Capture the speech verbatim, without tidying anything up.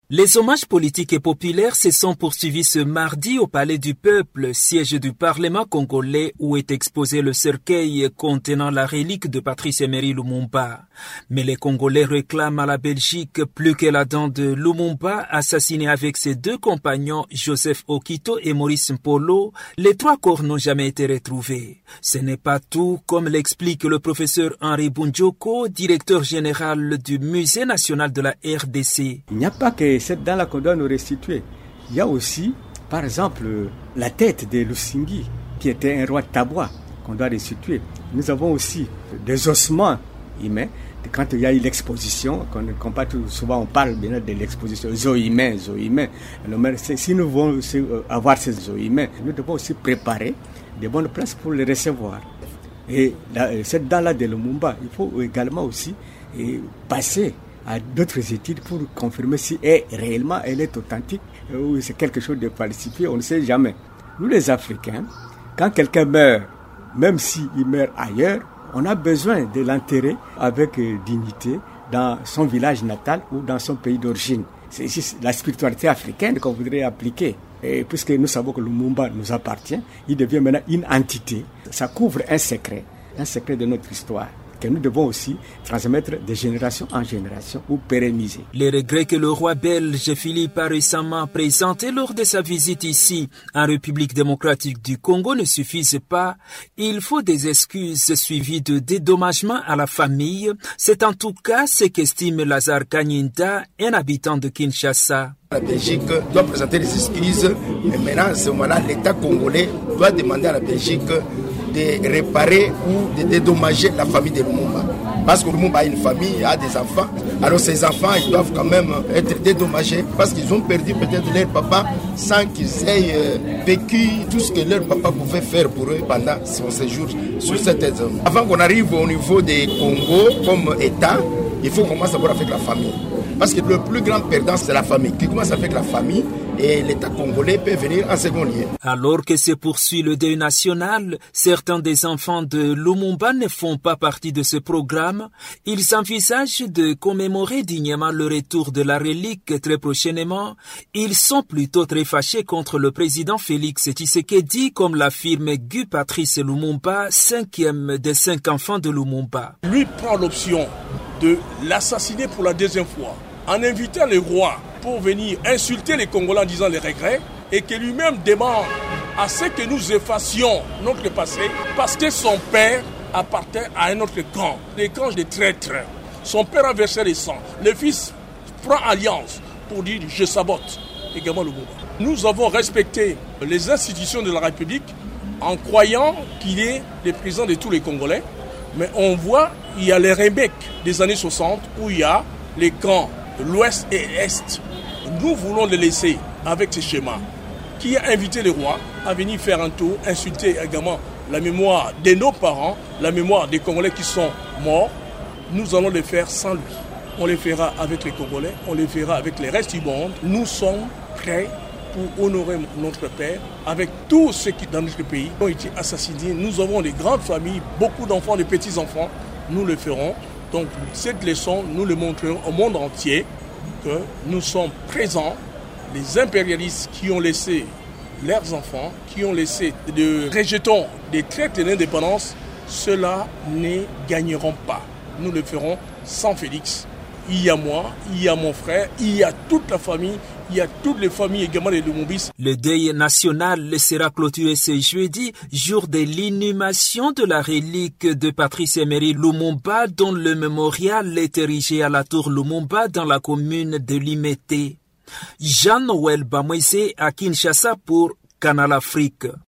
Les hommages politiques et populaires se sont poursuivis ce mardi au Palais du Peuple, siège du Parlement congolais où est exposé le cercueil contenant la relique de Patrice Emery Lumumba. Mais les Congolais réclament à la Belgique plus que la dent de Lumumba, assassiné avec ses deux compagnons Joseph Okito et Maurice Mpolo. Les trois corps n'ont jamais été retrouvés. Ce n'est pas tout, comme l'explique le professeur Henri Bunjoko, directeur général du Musée national de la R D C. Il n'y a pas que cette dent-là qu'on doit nous restituer. Il y a aussi, par exemple, la tête de Lusingi, qui était un roi Tabwa, qu'on doit restituer. Nous avons aussi des ossements humains. Quand il y a eu l'exposition, qu'on parle souvent on parle bien de l'exposition, os humains, os humains. Si nous voulons avoir ces os humains, nous devons aussi préparer des bonnes places pour les recevoir. Et la, cette dent-là de Lumumba, il faut également aussi passer à d'autres études pour confirmer si elle, réellement elle est authentique ou c'est quelque chose de falsifié, on ne sait jamais. Nous les Africains, quand quelqu'un meurt, même s'il meurt ailleurs, on a besoin de l'enterrer avec dignité dans son village natal ou dans son pays d'origine. C'est ici la spiritualité africaine qu'on voudrait appliquer. Et puisque nous savons que le Lumumba nous appartient, il devient maintenant une entité. Ça couvre un secret, un secret de notre histoire, que nous devons aussi transmettre de génération en génération ou pérenniser. Les regrets que le roi belge Philippe a récemment présentés lors de sa visite ici, en République démocratique du Congo, ne suffisent pas. Il faut des excuses suivies de dédommagement à la famille. C'est en tout cas ce qu'estime Lazare Kanyinda, un habitant de Kinshasa. La Belgique doit présenter des excuses et maintenant, à ce moment-là, l'État congolais doit demander à la Belgique de réparer ou de dédommager la famille de Lumumba. Parce que Lumumba a une famille, a des enfants. Alors ces enfants, ils doivent quand même être dédommagés parce qu'ils ont perdu peut-être leur papa sans qu'ils aient vécu tout ce que leur papa pouvait faire pour eux pendant son séjour sur cette zone. Avant qu'on arrive au niveau des Congo comme État, il faut commencer d'abord avec la famille. Parce que le plus grand perdant, c'est la famille. Qui commence avec la famille et l'État congolais peut venir en second lieu. Alors que se poursuit le deuil national, certains des enfants de Lumumba ne font pas partie de ce programme. Ils envisagent de commémorer dignement le retour de la relique très prochainement. Ils sont plutôt très fâchés contre le président Félix Tshisekedi, comme l'affirme Guy Patrice Lumumba, cinquième des cinq enfants de Lumumba. Lui prend l'option de l'assassiner pour la deuxième fois, en invitant le roi pour venir insulter les Congolais en disant les regrets et que lui-même demande à ce que nous effacions notre passé parce que son père appartient à un autre camp, le camp des traîtres. Son père a versé le sang. Le fils prend alliance pour dire je sabote également le Lumumba. Nous avons respecté les institutions de la République en croyant qu'il est le président de tous les Congolais, mais on voit il y a les remakes des années soixante où il y a les camps de l'ouest et l'est. Nous voulons les laisser avec ce schéma qui a invité le roi à venir faire un tour, insulter également la mémoire de nos parents, la mémoire des Congolais qui sont morts. Nous allons le faire sans lui. On le fera avec les Congolais, on le fera avec les restes du monde. Nous sommes prêts pour honorer notre père avec tous ceux qui dans notre pays ont été assassinés. Nous avons des grandes familles, beaucoup d'enfants, des petits-enfants. Nous le ferons. Donc cette leçon, nous le montrerons au monde entier que nous sommes présents. Les impérialistes qui ont laissé leurs enfants, qui ont laissé de rejetons des traités d'indépendance, ceux-là ne gagneront pas. Nous le ferons sans Félix. Il y a moi, il y a mon frère, il y a toute la famille, il y a toutes les familles également des Lumumbis. Le deuil national sera clôturé ce jeudi, jour de l'inhumation de la relique de Patrice Emery Lumumba, dont le mémorial est érigé à la tour Lumumba dans la commune de Limete. Jean-Noël Bamwese à Kinshasa pour Canal Afrique.